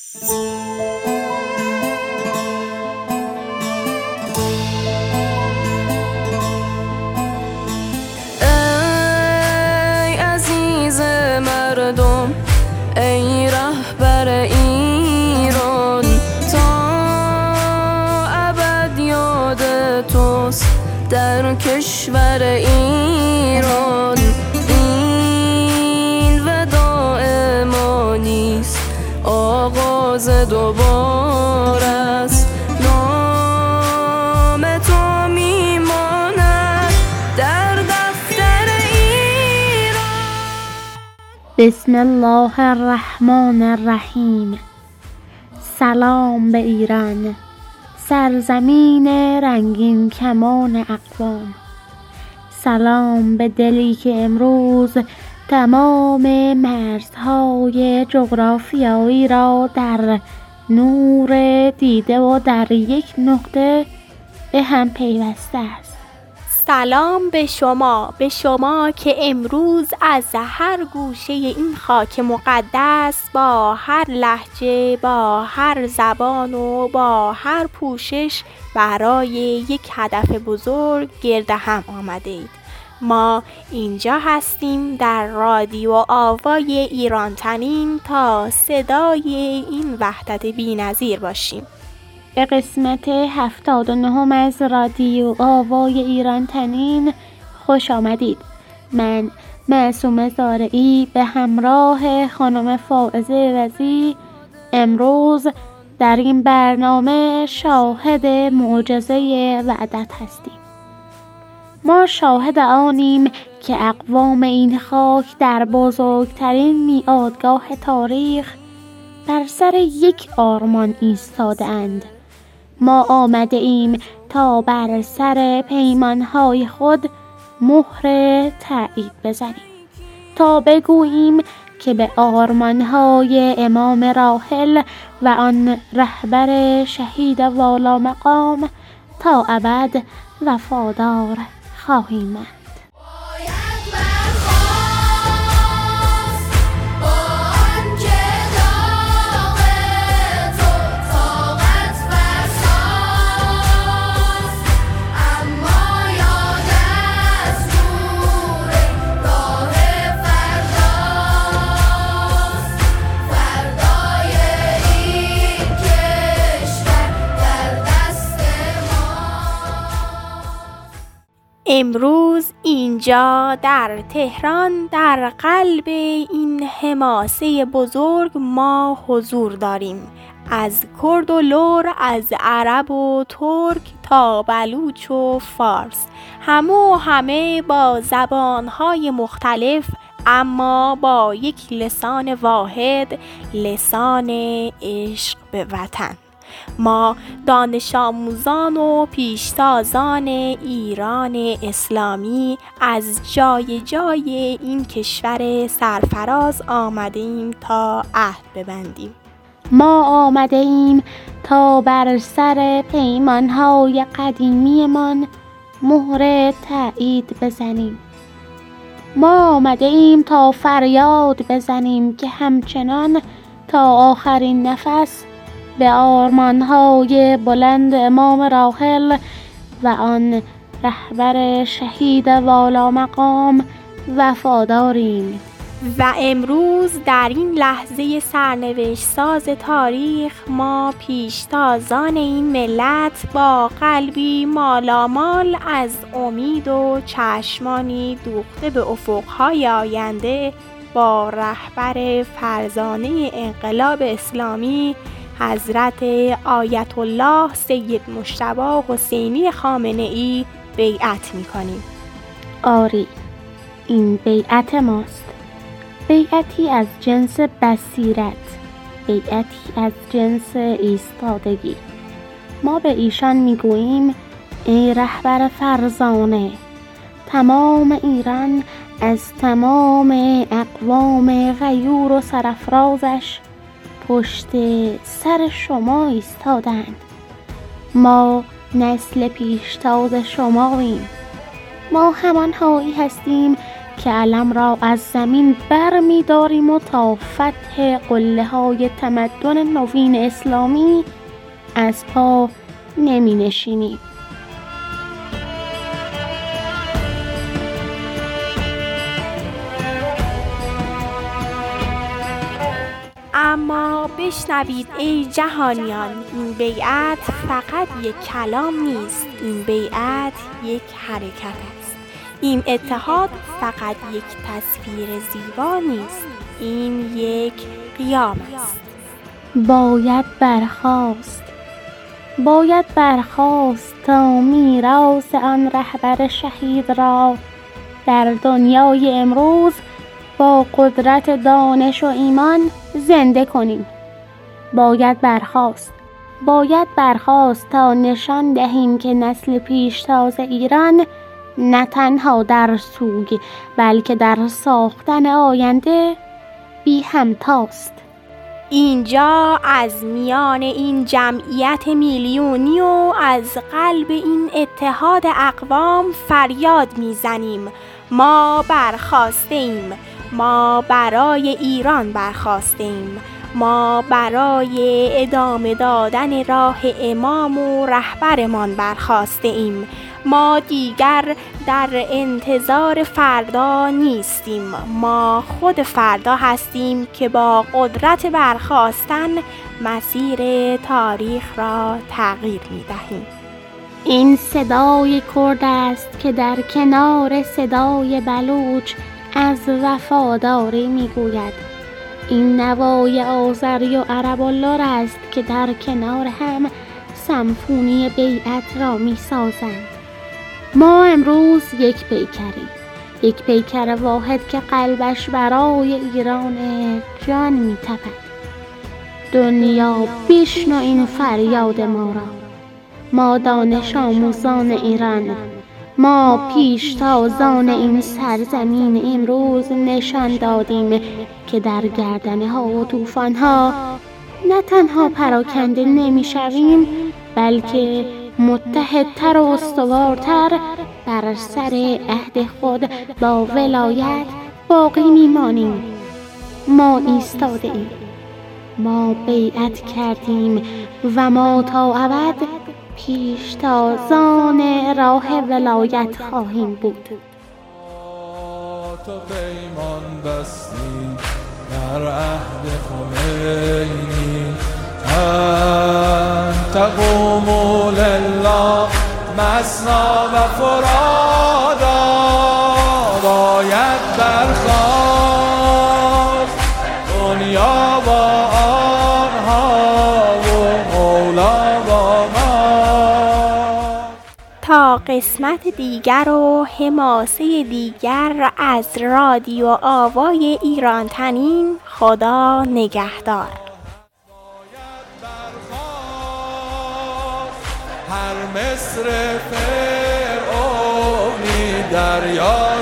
ای عزیز مردم، ای رهبر ایران، تا ابد یاد توست در کشور ایران. این وداع ما نیست، آغاز دوباره است. نام تو میماند در دفتر ایران. بسم الله الرحمن الرحیم. سلام به ایران، سرزمین رنگین کمان اقوام. سلام به دلی که امروز تمام مرزهای جغرافیایی را در نور دیده و در یک نقطه به هم پیوسته است. سلام به شما که امروز از هر گوشه این خاک مقدس با هر لهجه، با هر زبان و با هر پوشش برای یک هدف بزرگ گرد هم آمده اید. ما اینجا هستیم در رادیو آوای ایران تنین تا صدای این وحدت بی‌نظیر باشیم. به قسمت 79 از رادیو آوای ایران تنین خوش آمدید. من معصومه زارعی به همراه خانم فائزه وزی امروز در این برنامه شاهد معجزه وحدت هستیم. ما شاهد آنیم که اقوام این خاک در بزرگترین میعادگاه تاریخ بر سر یک آرمان ایستاده اند. ما آمده ایم تا بر سر پیمانهای خود مهر تأیید بزنیم، تا بگوییم که به آرمانهای امام راحل و آن رهبر شهید والا مقام تا ابد وفادار خواهیم ماند. امروز اینجا در تهران در قلب این حماسه بزرگ ما حضور داریم. از کرد و لر، از عرب و ترک تا بلوچ و فارس، همه با زبانهای مختلف اما با یک لسان واحد، لسان عشق به وطن. ما دانش آموزان و پیشتازان ایران اسلامی از جای جای این کشور سرفراز آمده ایم تا عهد ببندیم. ما آمده ایم تا بر سر پیمانهای قدیمیمان مهر تأیید بزنیم. ما آمده ایم تا فریاد بزنیم که همچنان تا آخرین نفس به آرمانهای بلند امام راحل و آن رهبر شهید والا مقام وفاداریم. و امروز در این لحظه سرنوشت ساز تاریخ ما پیشتازان این ملت با قلبی مالامال از امید و چشمانی دوخته به افقهای آینده با رهبر فرزانه انقلاب اسلامی حضرت آیت الله سید مجتبی حسینی خامنه‌ای بیعت می‌کنیم. آری، این بیعت ماست. بیعتی از جنس بصیرت، بیعتی از جنس ایستادگی. ما به ایشان میگوییم ای رهبر فرزانه، تمام ایران از تمام اقوام غیور و سرافرازش پشت سر شما ایستادند. ما نسل پیشتاز شماییم. ما همانهایی هستیم که علم را از زمین بر می داریم و تا فتح قله های تمدن نوین اسلامی از پا نمی نشینیم. اما بشنوید ای جهانیان، این بیعت فقط یک کلام نیست، این بیعت یک حرکت است. این اتحاد فقط یک تصویر زیبا نیست، این یک قیام است. باید برخاست تا میراث آن رهبر شهید را در دنیای امروز با قدرت دانش و ایمان زنده کنیم. باید برخاست تا نشان دهیم که نسل پیشتاز ایران نه تنها در سوگ بلکه در ساختن آینده بی همتاست. اینجا از میان این جمعیت میلیونی و از قلب این اتحاد اقوام فریاد میزنیم: ما برخاسته ایم، ما برای ایران برخاسته ایم، ما برای ادامه دادن راه امام و رهبرمان برخاسته ایم. ما دیگر در انتظار فردا نیستیم، ما خود فردا هستیم که با قدرت برخاستن مسیر تاریخ را تغییر می دهیم. این صدای کرد است که در کنار صدای بلوچ از وفاداری می گوید. این نوای آذری و عرب الله است که در کنار هم سمفونی بیعت را می سازند. ما امروز یک پیکر واحد که قلبش برای ایران جان می تپد. دنیا بشنو این فریاد ما را. ما دانش آموزان ایران، ما پیشتازان این سرزمین امروز نشان دادیم که در گردنه ها و طوفان ها نه تنها پراکنده نمی شویم بلکه متحدتر و استوارتر بر سر عهد خود با ولایت باقی میمانیم. ما ایستاده ایم، ما بیعت کردیم و ما تا ابد پیشتازان راه ولایت خواهیم بود. تو پیمان بستی در عهد خمینی، تقوم لله مثنا و فرادا. باید برخاست دنیا با آنها و مولا با ما. تا قسمت دیگر و حماسه دیگر از رادیو آوای ایران تنین، خدا نگهدار. هر مصر فرعونی دریا